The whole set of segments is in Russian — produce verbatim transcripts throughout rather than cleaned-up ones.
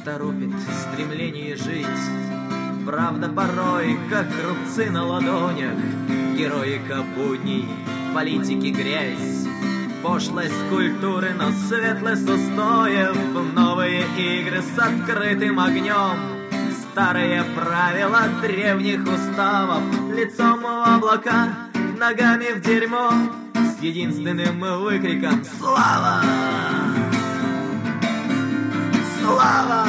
торопит стремление жить. Правда порой, как рубцы на ладонях, героика будней, политики грязь, пошлость культуры, но светлость устоев, новые игры с открытым огнем, старые правила древних уставов, лицом в облака, ногами в дерьмо, с единственным выкриком «Слава! Слава!»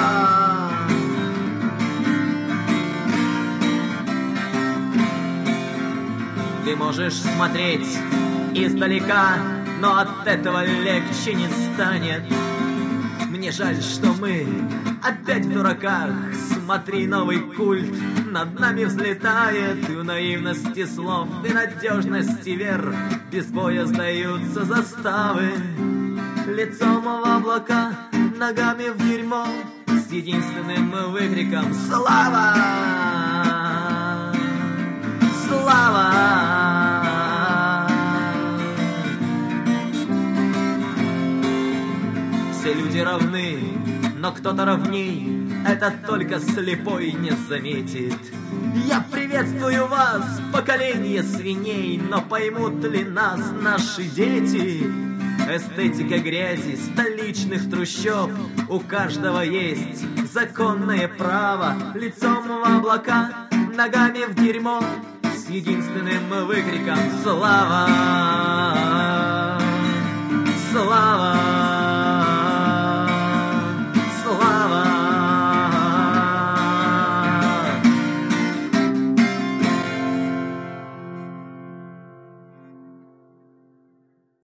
Ты можешь смотреть издалека, но от этого легче не станет. Мне жаль, что мы опять в дураках. Смотри, новый культ над нами взлетает. И в наивности слов и надежности вер без боя сдаются заставы. Лицом в облака, ногами в дерьмо, с единственным выкриком «Слава! Слава!» Все люди равны, но кто-то равней, это только слепой не заметит. Я приветствую вас, поколение свиней, но поймут ли нас наши дети? Эстетика грязи, столичных трущоб, у каждого есть законное право. Лицом в облака, ногами в дерьмо, с единственным выкриком «Слава!»